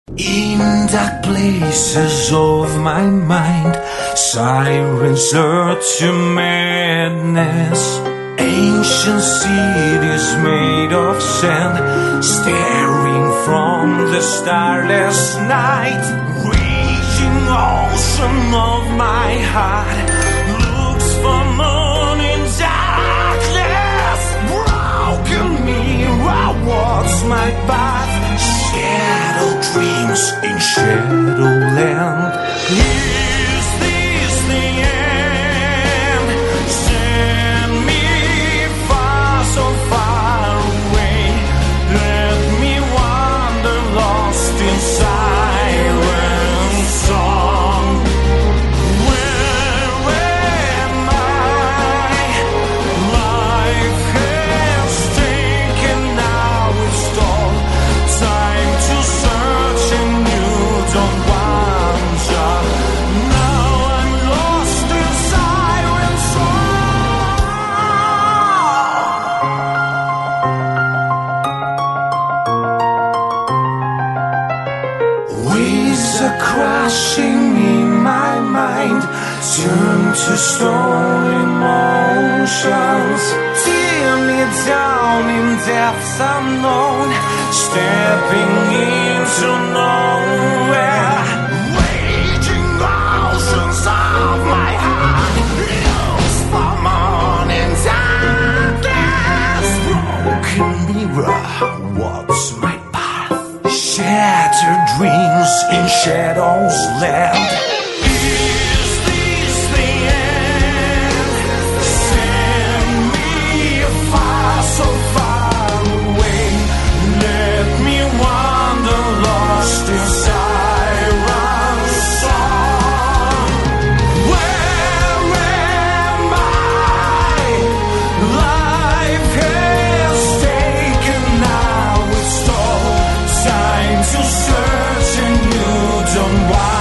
In dark places of my mind, sirens urge to madness. Ancient cities made of sand, staring from the starless night. Raging ocean of my heart looks for moon in darkness. Broken mirror walks my path. Shadow dreams in Shadowland. Is this the end? Send me far, so far away. Let me wander lost in silent song. Where am I? Life has taken now its toll. Time to search and you don't want ya. Now I'm lost in siren song. Waves are crashing in my mind, turn to stone emotions. Tear me down in depths unknown, stepping into nowhere. Raging oceans of my heart, lost for morning darkness. Broken mirror, what's my path? Shattered dreams in shadows land. Is this the end? Send me far, so far away. Let me wander lost in siren song. Where am I? Life has taken now its toll. Time to search and you don't want.